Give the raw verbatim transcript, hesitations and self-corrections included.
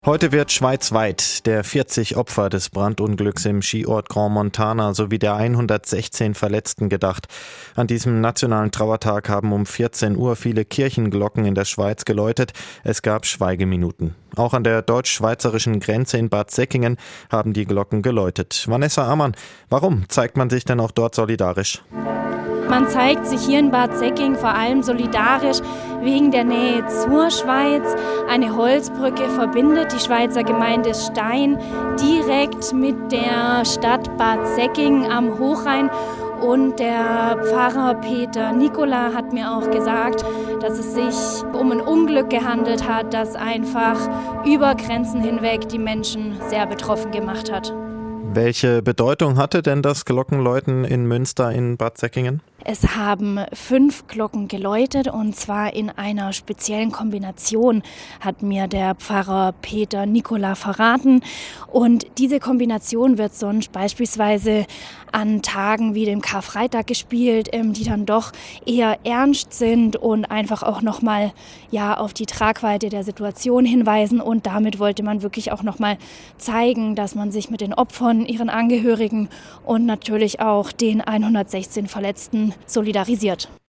Heute wird schweizweit der vierzig Opfer des Brandunglücks im Skiort Grand Montana sowie der hundertsechzehn Verletzten gedacht. An diesem nationalen Trauertag haben um vierzehn Uhr viele Kirchenglocken in der Schweiz geläutet. Es gab Schweigeminuten. Auch an der deutsch-schweizerischen Grenze in Bad Säckingen haben die Glocken geläutet. Vanessa Ammann, warum zeigt man sich denn auch dort solidarisch? Man zeigt sich hier in Bad Säckingen vor allem solidarisch wegen der Nähe zur Schweiz. Eine Holzbrücke verbindet die Schweizer Gemeinde Stein direkt mit der Stadt Bad Säckingen am Hochrhein. Und der Pfarrer Peter Nicola hat mir auch gesagt, dass es sich um ein Unglück gehandelt hat, das einfach über Grenzen hinweg die Menschen sehr betroffen gemacht hat. Welche Bedeutung hatte denn das Glockenläuten in Münster in Bad Säckingen? Es haben fünf Glocken geläutet und zwar in einer speziellen Kombination, hat mir der Pfarrer Peter Nicola verraten. Und diese Kombination wird sonst beispielsweise an Tagen wie dem Karfreitag gespielt, die dann doch eher ernst sind und einfach auch nochmal ja, auf die Tragweite der Situation hinweisen. Und damit wollte man wirklich auch nochmal zeigen, dass man sich mit den Opfern, ihren Angehörigen und natürlich auch den hundertsechzehn Verletzten solidarisiert.